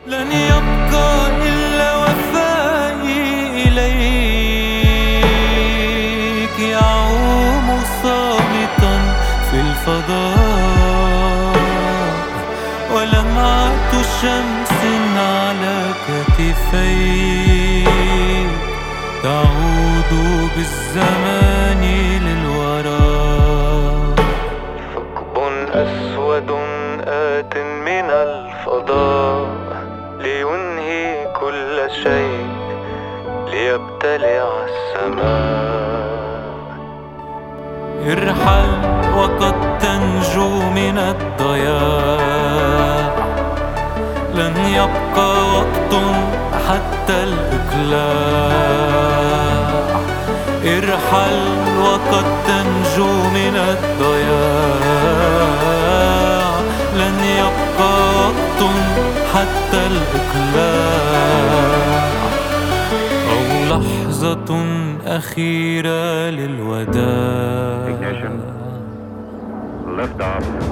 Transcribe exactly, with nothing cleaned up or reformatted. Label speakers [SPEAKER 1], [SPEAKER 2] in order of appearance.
[SPEAKER 1] لن يبقى إلا وفائي إليك، يعوم صامتا في الفضاء، ولمعة شمس على كتفيك تعود بالزمان للوراء. ثقب أسود آت من الفضاء لينهي كل شيء، ليبتلع السماء. ارحل وقد تنجو من الضياع، لن يبقى وقت حتى الإقلاع. ارحل وقد تنجو من الضياع، لن يبقى وقت حتى الإقلاع. أو لحظة أخيرة للوداع.
[SPEAKER 2] Lift off.